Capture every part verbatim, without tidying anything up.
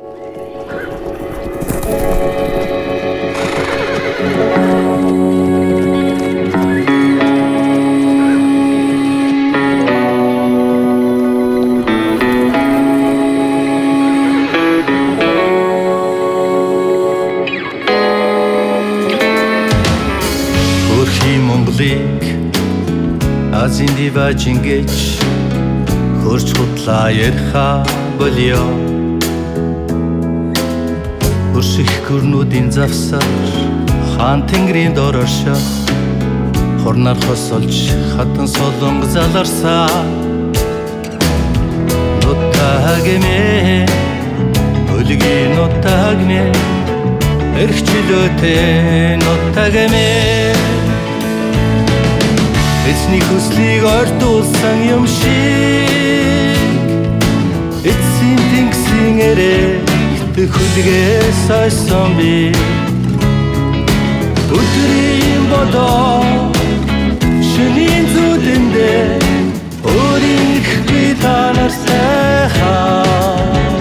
Азийн диваж ингэж хөрч хутлаа ярихаа болё. Хөрших гүрнүүдийн завсар хаан тэнгэрийн дор орших хорноор хосолж хатан солонго заларсаа нутагэмэ өлгийн нутагмэ эрхчлөөтэй нутагэмэ эцний хүслийг ортуулсан юм шиг эцсийн тэнгисийн эрээ итэх хүлгээс ойсон би өдрийн бодоо шөнийн зүудэндээ өөрийн ихгүй танаар сайхан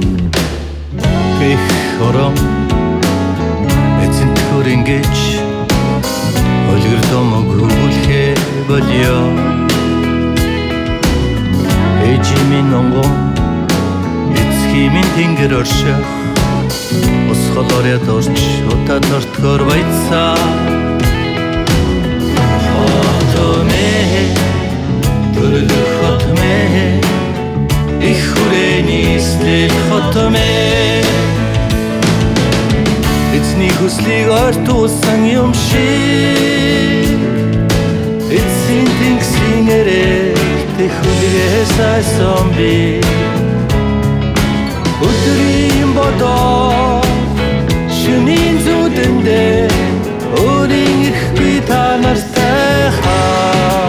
гэх ором эцэн тхөр ингэж өлгөр домог хөвөлхээ болё. Эжимин онгон эцгийн минь тэнгэр орших усхолоор ядорч утаа тортгоор баяцаа хотмэ төрөлх хотмэ их хүрээний стил хотмэ эцний хүслийг ортуулсан юм шиг эцсийн тэнгисийн эрээ итэх хүлгээс ойсон би өдрийн бодоо шөнийн зүудэндээ өөрийн ихгүй танаар сайхан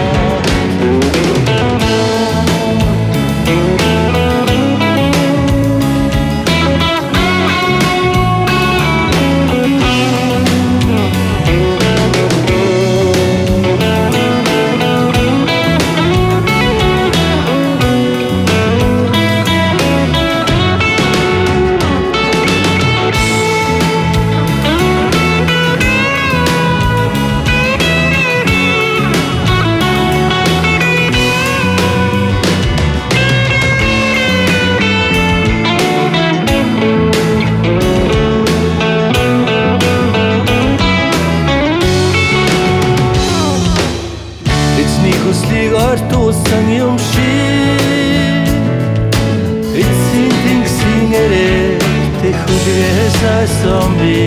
ортуулсан юм шиг эцсийн тэнгисийн эрээ итэх хүлгээс ойсон би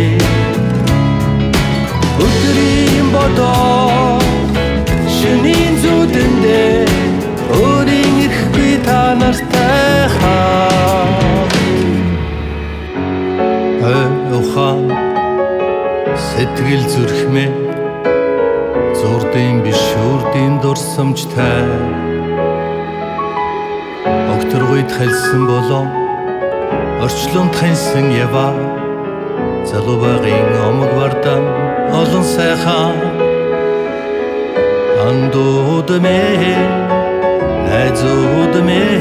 өдрийн бодоо шөнийн зүудэндээ өөрийн ихгүй танаар сайхан ойхан сэтгэл зүрхмэ зурдын биш үрдийн дурсамжтай огторгойд хэлсэн болоо орчлонд хэнсэн ява залуу багын омог бардан олон сайхан андууд мэ найзууд мэ